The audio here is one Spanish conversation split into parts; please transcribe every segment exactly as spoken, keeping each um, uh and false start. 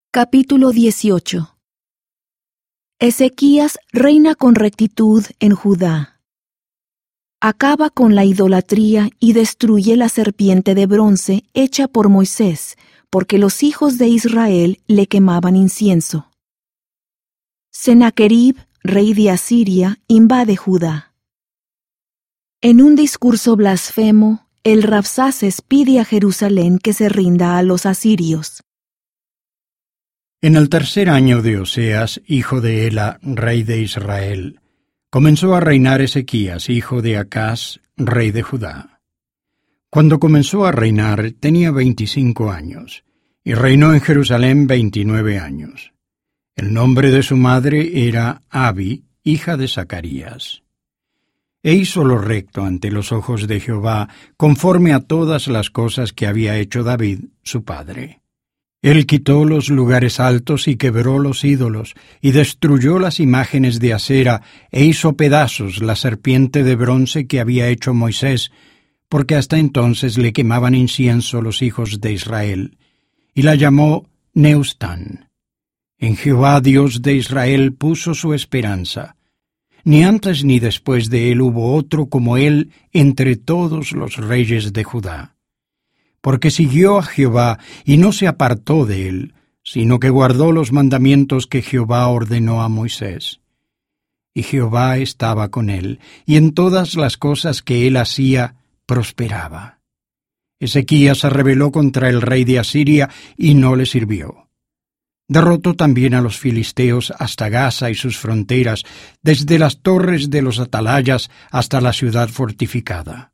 Capítulo dieciocho. Ezequías reina con rectitud en Judá. Acaba con la idolatría y destruye la serpiente de bronce hecha por Moisés, porque los hijos de Israel le quemaban incienso. Sennacherib, rey de Asiria, invade Judá. En un discurso blasfemo, el Rabsaces pide a Jerusalén que se rinda a los asirios. En el tercer año de Oseas, hijo de Ela, rey de Israel, comenzó a reinar Ezequías, hijo de Acaz, rey de Judá. Cuando comenzó a reinar tenía veinticinco años, y reinó en Jerusalén veintinueve años. El nombre de su madre era Abi, hija de Zacarías. E hizo lo recto ante los ojos de Jehová, conforme a todas las cosas que había hecho David, su padre. Él quitó los lugares altos y quebró los ídolos, y destruyó las imágenes de acera, e hizo pedazos la serpiente de bronce que había hecho Moisés, porque hasta entonces le quemaban incienso los hijos de Israel, y la llamó Neustán. En Jehová Dios de Israel puso su esperanza. Ni antes ni después de él hubo otro como él entre todos los reyes de Judá. Porque siguió a Jehová y no se apartó de él, sino que guardó los mandamientos que Jehová ordenó a Moisés. Y Jehová estaba con él, y en todas las cosas que él hacía, prosperaba. Ezequías se rebeló contra el rey de Asiria, y no le sirvió. Derrotó también a los filisteos hasta Gaza y sus fronteras, desde las torres de los atalayas hasta la ciudad fortificada.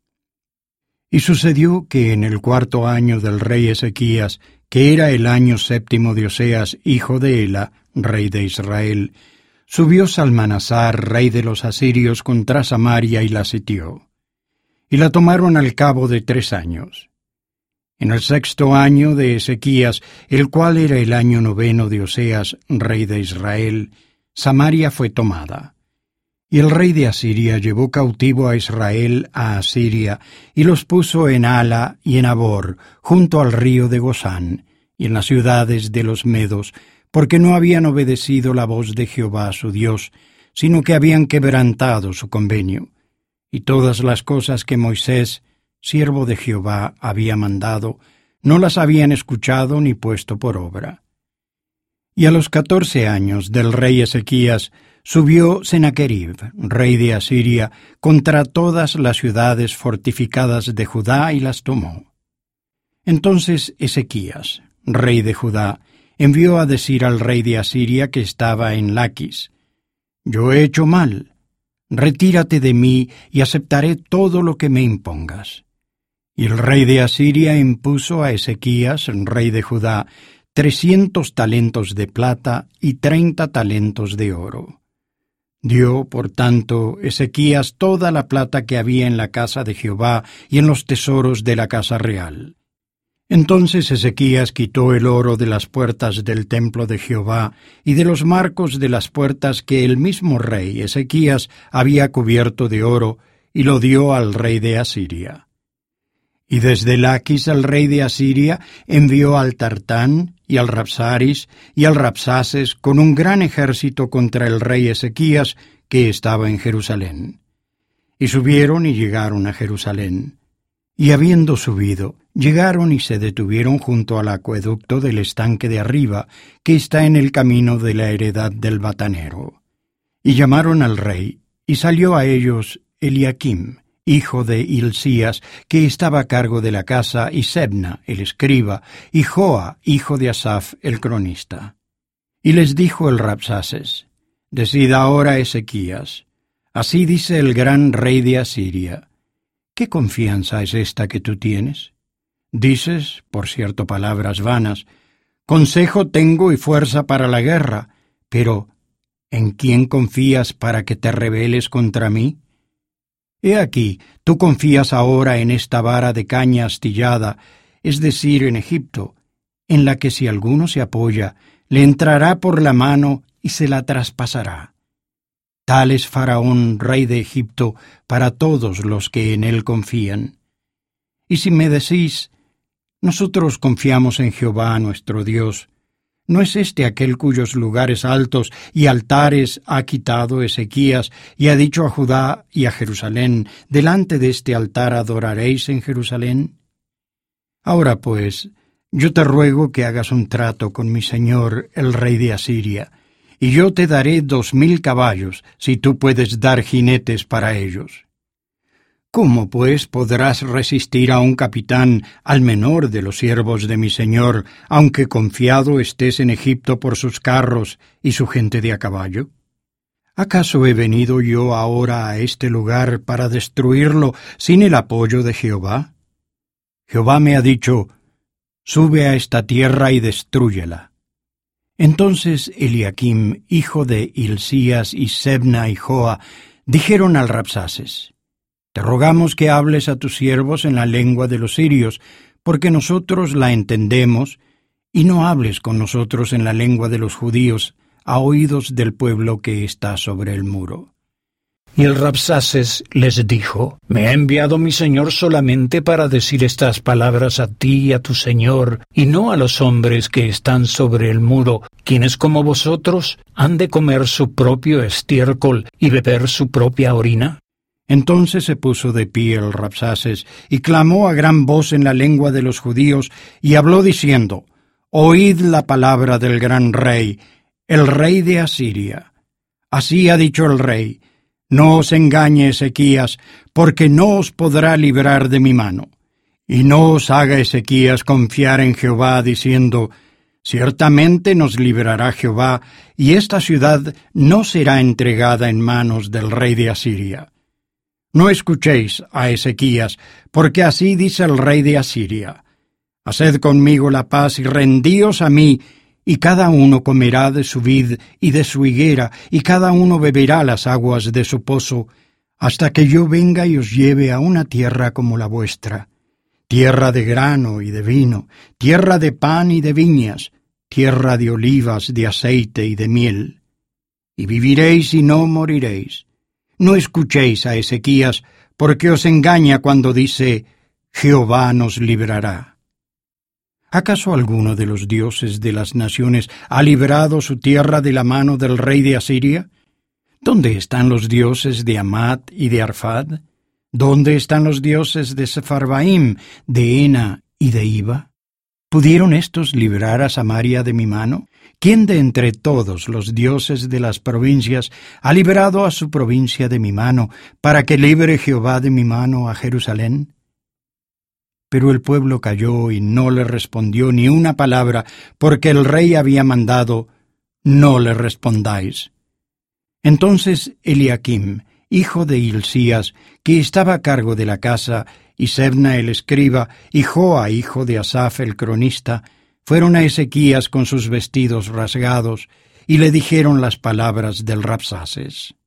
Y sucedió que en el cuarto año del rey Ezequías, que era el año séptimo de Oseas, hijo de Ela, rey de Israel, subió Salmanasar, rey de los asirios, contra Samaria y la sitió. Y la tomaron al cabo de tres años. En el sexto año de Ezequías, el cual era el año noveno de Oseas, rey de Israel, Samaria fue tomada. Y el rey de Asiria llevó cautivo a Israel a Asiria, y los puso en Hala y en Abor, junto al río de Gozán, y en las ciudades de los medos, porque no habían obedecido la voz de Jehová su Dios, sino que habían quebrantado su convenio. Y todas las cosas que Moisés, siervo de Jehová, había mandado, no las habían escuchado ni puesto por obra. Y a los catorce años del rey Ezequías, subió Sennacherib, rey de Asiria, contra todas las ciudades fortificadas de Judá y las tomó. Entonces Ezequías, rey de Judá, envió a decir al rey de Asiria que estaba en Laquis: «Yo he hecho mal, retírate de mí y aceptaré todo lo que me impongas». Y el rey de Asiria impuso a Ezequías, rey de Judá, trescientos talentos de plata y treinta talentos de oro. Dio, por tanto, Ezequías toda la plata que había en la casa de Jehová y en los tesoros de la casa real. Entonces Ezequías quitó el oro de las puertas del templo de Jehová y de los marcos de las puertas que el mismo rey Ezequías había cubierto de oro, y lo dio al rey de Asiria. Y desde Laquis el rey de Asiria envió al Tartán y al Rabsaris y al Rabsaces con un gran ejército contra el rey Ezequías, que estaba en Jerusalén. Y subieron y llegaron a Jerusalén. Y habiendo subido, llegaron y se detuvieron junto al acueducto del estanque de arriba, que está en el camino de la heredad del batanero. Y llamaron al rey, y salió a ellos Eliakim, hijo de Hilcías, que estaba a cargo de la casa, y Sebna, el escriba, y Joa, hijo de Asaf, el cronista. Y les dijo el Rabsaces: «Decid ahora, Ezequías, así dice el gran rey de Asiria: ¿qué confianza es esta que tú tienes? Dices, por cierto, palabras vanas: consejo tengo y fuerza para la guerra, pero ¿en quién confías para que te rebeles contra mí? He aquí, tú confías ahora en esta vara de caña astillada, es decir, en Egipto, en la que si alguno se apoya, le entrará por la mano y se la traspasará. Tal es Faraón, rey de Egipto, para todos los que en él confían. Y si me decís: nosotros confiamos en Jehová nuestro Dios, ¿No es este aquel cuyos lugares altos y altares ha quitado Ezequías y ha dicho a Judá y a Jerusalén, delante de este altar adoraréis en Jerusalén? Ahora pues, yo te ruego que hagas un trato con mi señor, el rey de Asiria, y yo te daré dos mil caballos, si tú puedes dar jinetes para ellos. ¿Cómo, pues, podrás resistir a un capitán, al menor de los siervos de mi señor, aunque confiado estés en Egipto por sus carros y su gente de a caballo? ¿Acaso he venido yo ahora a este lugar para destruirlo sin el apoyo de Jehová? Jehová me ha dicho, sube a esta tierra y destrúyela. Entonces Eliaquim, hijo de Hilcías, y Sebna y Joa, dijeron al Rabsaces, te rogamos que hables a tus siervos en la lengua de los sirios, porque nosotros la entendemos, y no hables con nosotros en la lengua de los judíos, a oídos del pueblo que está sobre el muro. Y el Rabsaces les dijo, me ha enviado mi señor solamente para decir estas palabras a ti y a tu señor, y no a los hombres que están sobre el muro, quienes como vosotros han de comer su propio estiércol y beber su propia orina. Entonces se puso de pie el Rabsaces, y clamó a gran voz en la lengua de los judíos, y habló diciendo, oíd la palabra del gran rey, el rey de Asiria. Así ha dicho el rey, no os engañe Ezequías, porque no os podrá librar de mi mano. Y no os haga Ezequías confiar en Jehová, diciendo, ciertamente nos librará Jehová, y esta ciudad no será entregada en manos del rey de Asiria. No escuchéis a Ezequías, porque así dice el rey de Asiria. Haced conmigo la paz y rendíos a mí, y cada uno comerá de su vid y de su higuera, y cada uno beberá las aguas de su pozo, hasta que yo venga y os lleve a una tierra como la vuestra, tierra de grano y de vino, tierra de pan y de viñas, tierra de olivas, de aceite y de miel. Y viviréis y no moriréis. No escuchéis a Ezequías, porque os engaña cuando dice, Jehová nos librará. ¿Acaso alguno de los dioses de las naciones ha librado su tierra de la mano del rey de Asiria? ¿Dónde están los dioses de Amat y de Arfad? ¿Dónde están los dioses de Sepharvaim, de Ena y de Iva? ¿Pudieron éstos librar a Samaria de mi mano? ¿Quién de entre todos los dioses de las provincias ha librado a su provincia de mi mano, para que libre Jehová de mi mano a Jerusalén? Pero el pueblo calló y no le respondió ni una palabra, porque el rey había mandado, no le respondáis. Entonces Eliaquim, hijo de Hilcías, que estaba a cargo de la casa, y Sebna el escriba, y Joa, hijo de Asaf el cronista, fueron a Ezequías con sus vestidos rasgados, y le dijeron las palabras del Rabsaces.